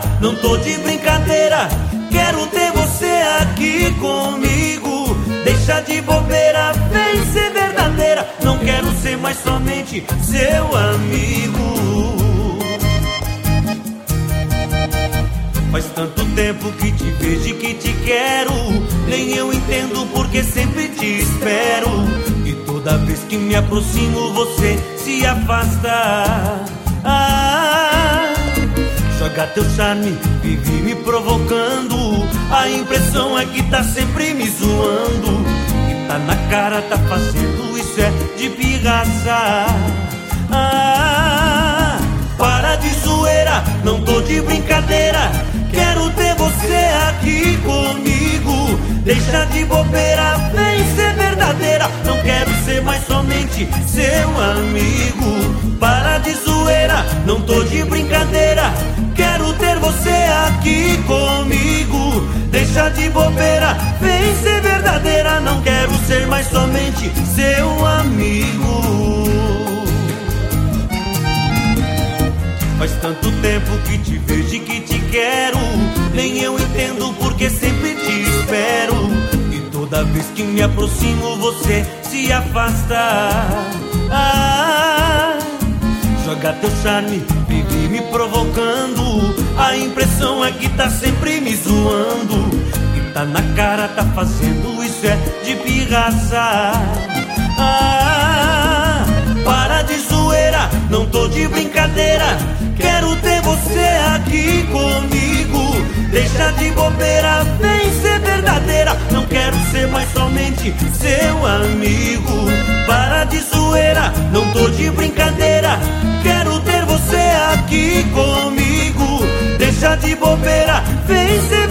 não tô de brincadeira. Quero ter você aqui comigo. Deixa de bobeira, vem ser verdadeira. Não quero ser mais somente seu amigo. Faz tanto tempo que te vejo e que te quero. Nem eu entendo porque sempre te espero. E toda vez que me aproximo você se afasta. Joga teu charme, vive me provocando. A impressão é que tá sempre me zoando. E tá na cara, tá fazendo, isso é de pirraça. Para de zoeira, não tô de brincadeira. Quero ter você aqui comigo. Deixa de bobeira, vem ser verdadeira. Não quero ser mais somente seu amigo. Para de zoeira, não tô de brincadeira. Quero ter você aqui comigo. Deixa de bobeira, vem ser verdadeira. Não quero ser mais somente seu amigo. Faz tanto tempo que te vejo e que te quero. Nem eu entendo porque sempre te espero. E toda vez que me aproximo você se afasta. Joga teu charme, vive me provocando. A impressão é que tá sempre me zoando. E tá na cara, tá fazendo, isso é de pirraça. Para de zoeira, não tô de brincadeira. Quero ter você aqui comigo. Deixa de bobeira, vem ser verdadeira. Não quero ser mais somente seu amigo. Para de zoeira, não tô de brincadeira. Quero ter você aqui comigo. Deixa de bobeira, vem ser